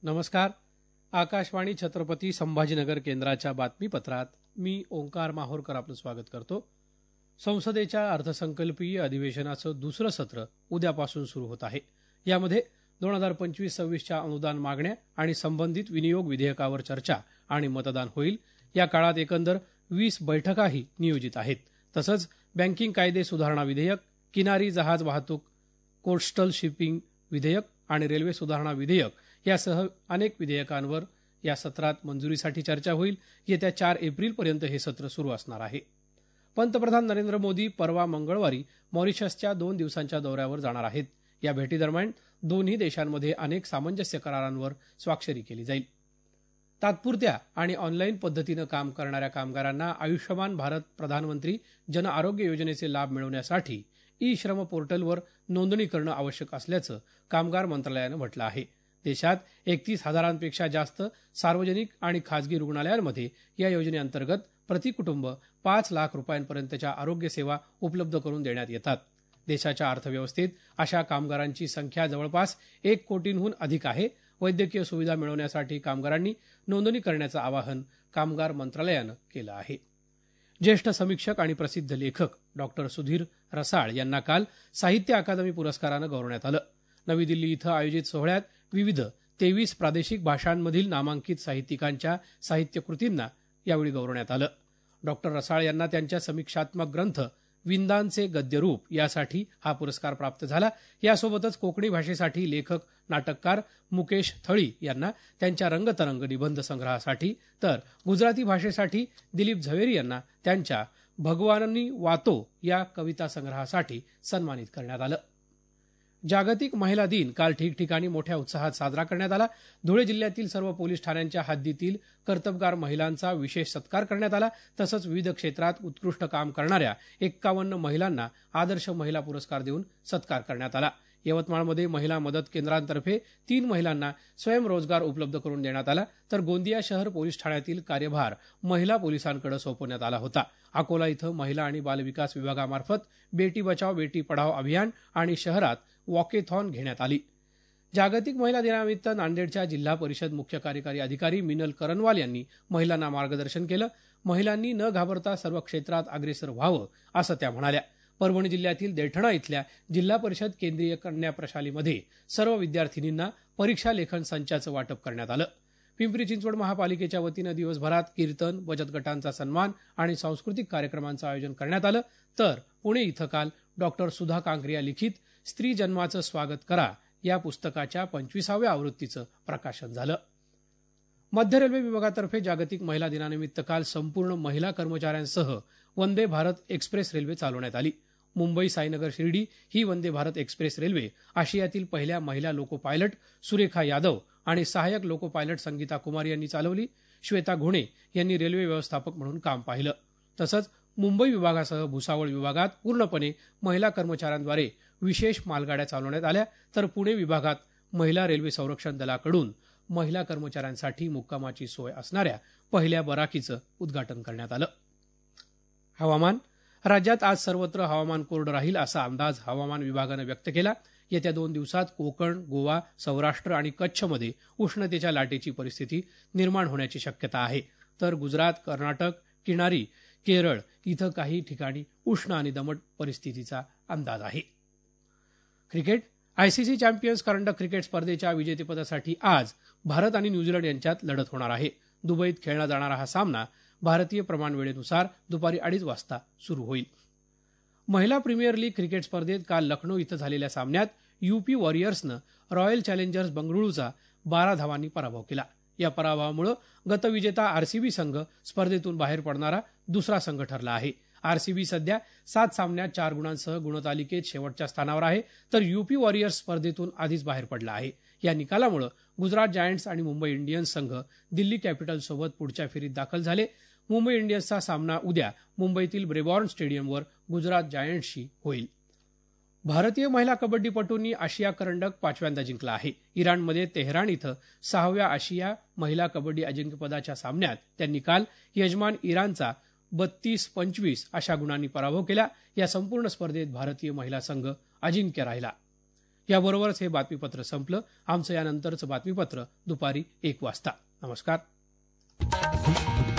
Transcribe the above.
नमस्कार. आकाशवाणी छत्रपती संभाजीनगर केंद्राच्या बातमीपत्रात मी ओंकार माहोरकर आपलं स्वागत करतो. संसदेच्या अर्थसंकल्पीय अधिवेशनाचं दुसरं सत्र उद्यापासून सुरू होत आहे. यामध्ये 2025-26च्या अनुदान मागण्या आणि संबंधित विनियोग विधेयकावर चर्चा आणि मतदान होईल. या काळात एकंदर 20 बैठकाही नियोजित आहेत. तसंच बँकिंग कायदे सुधारणा विधेयक, किनारी जहाज वाहतूक, कोस्टल शिपिंग विधेयक आणि रेल्वे सुधारणा विधेयक यासह अनेक विधेयकांवर या सत्रात मंजुरीसाठी चर्चा होईल. येत्या 4 एप्रिलपर्यंत हे सत्र सुरू असणार आहे. पंतप्रधान नरेंद्र मोदी परवा मंगळवारी मॉरिशसच्या 2 दिवसांच्या दौऱ्यावर जाणार आहेत. या भेटीदरम्यान दोन्ही देशांमध्ये अनेक सामंजस्य करारांवर स्वाक्षरी केली जाईल. तात्पुरत्या आणि ऑनलाईन पद्धतीनं काम करणाऱ्या कामगारांना आयुष्यमान भारत प्रधानमंत्री जन आरोग्य योजनेचे लाभ मिळवण्यासाठी ई श्रम पोर्टलवर नोंदणी करणं आवश्यक असल्याचं कामगार मंत्रालयानं म्हटलं आहे. देशात 31,000पेक्षा जास्त सार्वजनिक आणि खाजगी रुग्णालयांमध्ये या योजनेअंतर्गत प्रतिकुटुंब 5 लाख रुपयांपर्यंतच्या आरोग्य सेवा उपलब्ध करून देण्यात येतात. देशाच्या अर्थव्यवस्थेत अशा कामगारांची संख्या जवळपास 1 कोटींहून अधिक आहे. वैद्यकीय सुविधा मिळवण्यासाठी कामगारांनी नोंदणी करण्याचं आवाहन कामगार मंत्रालयानं केलं आहे. ज्येष्ठ समीक्षक आणि प्रसिद्ध लेखक डॉक्टर सुधीर रसाळ यांना काल साहित्य अकादमी पुरस्कारानं गौरवण्यात आलं. नवी दिल्ली इथं आयोजित सोहळ्यात विविध 23 प्रादेशिक भाषांमधील नामांकित साहित्यिकांच्या साहित्यकृतींना यावेळी गौरवण्यात आलं. डॉक्टर रसाळ यांना त्यांच्या समीक्षात्मक ग्रंथ विंदांचे गद्यरूप यासाठी हा पुरस्कार प्राप्त झाला. यासोबतच कोकणी भाषेसाठी लेखक नाटककार मुकेश थळी यांना त्यांच्या रंगतरंग निबंध संग्रहासाठी, तर गुजराती भाषेसाठी दिलीप झवेरी यांना त्यांच्या भगवाननी वातो या कविता संग्रहासाठी सन्मानित करण्यात आलं. जागतिक महिला दिन काल ठिकठिकाणी मोठ्या उत्साहात साजरा करण्यात आला. धुळे जिल्ह्यातील सर्व पोलीस ठाण्यांच्या हद्दीतील कर्तबगार महिलांचा विशेष सत्कार करण्यात आला. तसंच विविध क्षेत्रात उत्कृष्ट काम करणाऱ्या 51 महिलांना आदर्श महिला पुरस्कार देऊन सत्कार करण्यात आला. यवतमाळमध्ये महिला मदत केंद्रांतर्फे 3 महिलांना स्वयंरोजगार उपलब्ध करून देण्यात आला. तर गोंदिया शहर पोलीस ठाण्यातील कार्यभार महिला पोलिसांकडे सोपवण्यात आला होता. अकोला इथं महिला आणि बालविकास विभागामार्फत बेटी बचाव बेटी पढाओ अभियान आणि शहरात वॉकेथॉन घेण्यात आली. जागतिक महिला दिनानिमित्त नांदेडच्या जिल्हा परिषद मुख्य कार्यकारी अधिकारी मिनल करनवाल यांनी महिलांना मार्गदर्शन केलं. महिलांनी न घाबरता सर्व क्षेत्रात अग्रेसर व्हावं असं त्या म्हणाल्या. परभणी जिल्ह्यातील दैठणा इथल्या जिल्हा परिषद केंद्रीय कन्या प्रशालेमध्ये सर्व विद्यार्थिनींना परीक्षा लेखन संचाचं वाटप करण्यात आलं. पिंपरी चिंचवड महापालिकेच्या वतीनं दिवसभरात कीर्तन, बचत गटांचा सन्मान आणि सांस्कृतिक कार्यक्रमांचं आयोजन करण्यात आलं. तर पुणे इथं काल डॉक्टर सुधा कांकरिया लिखित स्त्री जन्माचं स्वागत करा या पुस्तकाच्या 25व्या आवृत्तीचं प्रकाशन झालं. मध्य रेल्वे विभागातर्फे जागतिक महिला दिनानिमित्त काल संपूर्ण महिला कर्मचाऱ्यांसह वंदे भारत एक्सप्रेस रेल्वे चालवण्यात आली. मुंबई साईनगर शिर्डी ही वंदे भारत एक्सप्रेस रेल्वे आशियातील पहिल्या महिला लोको पायलट सुरेखा यादव आणि सहाय्यक लोको पायलट संगीता कुमार यांनी चालवली. श्वेता घोणे यांनी रेल्वे व्यवस्थापक म्हणून काम पाहिलं. तसंच मुंबई विभागासह भुसावळ विभागात पूर्णपणे महिला कर्मचाऱ्यांद्वारे विशेष मालगाड्या चालवण्यात आल्या. तर पुणे विभागात महिला रेल्वे संरक्षण दलाकडून महिला कर्मचाऱ्यांसाठी मुक्कामाची सोय असणाऱ्या पहिल्या बराकीचं उद्घाटन करण्यात आलं. हवामान. राज्यात आज सर्वत्र हवामान कोरडं राहील असा अंदाज हवामान विभागानं व्यक्त केला. येत्या 2 दिवसात कोकण, गोवा, सौराष्ट्र आणि कच्छमध्ये उष्णतेच्या लाटेची परिस्थिती निर्माण होण्याची शक्यता आहे. तर गुजरात, कर्नाटक, किनारी, केरळ इथं काही ठिकाणी उष्ण आणि दमट परिस्थितीचा अंदाज आहे. क्रिकेट. आयसीसी चॅम्पियन्स करंडक क्रिकेट स्पर्धेच्या विजेतेपदासाठी आज भारत आणि न्यूझीलंड यांच्यात लढत होणार आहे. दुबईत खेळला जाणारा हा सामना भारतीय प्रमाण वेळेनुसार दुपारी 2:30 वाजता सुरू होईल. महिला प्रीमियर लीग क्रिकेट स्पर्धेत काल लखनौ इथं झालेल्या सामन्यात यूपी वॉरियर्सनं रॉयल चॅलेंजर्स बंगळुरूचा 12 धावांनी पराभव केला. या पराभवामुळे गतविजेता आरसीबी संघ स्पर्धेतून बाहेर पडणारा दुसरा संघ ठरला आहे. आरसीबी सध्या 7 सामन्यात 4 गुणांसह गुणतालिकेत शेवटच्या स्थानावर आहे. तर यूपी वॉरियर्स स्पर्धेतून आधीच बाहेर पडला आहे. या निकालामुळे गुजरात जायंट्स आणि मुंबई इंडियन्स संघ दिल्ली कॅपिटल्ससोबत पुढच्या फेरीत दाखल झाले. मुंबई इंडियन्सचा सामना उद्या मुंबईतील ब्रेबॉर्न स्टेडियमवर गुजरात जायंट्सशी होईल. भारतीय महिला कबड्डीपटूंनी आशिया करंडक 5व्यांदा जिंकला आहे. इराणमध्ये तेहरान इथं 6व्या आशिया महिला कबड्डी अजिंक्यपदाच्या सामन्यात त्यांनी काल यजमान इराणचा 32-25 अशा गुणांनी पराभव केला. या संपूर्ण स्पर्धेत भारतीय महिला संघ अजिंक्य राहिला. याबरोबरच हे बातमीपत्र संपलं. आमचं यानंतरचं बातमीपत्र दुपारी 1 वाजता. नमस्कार.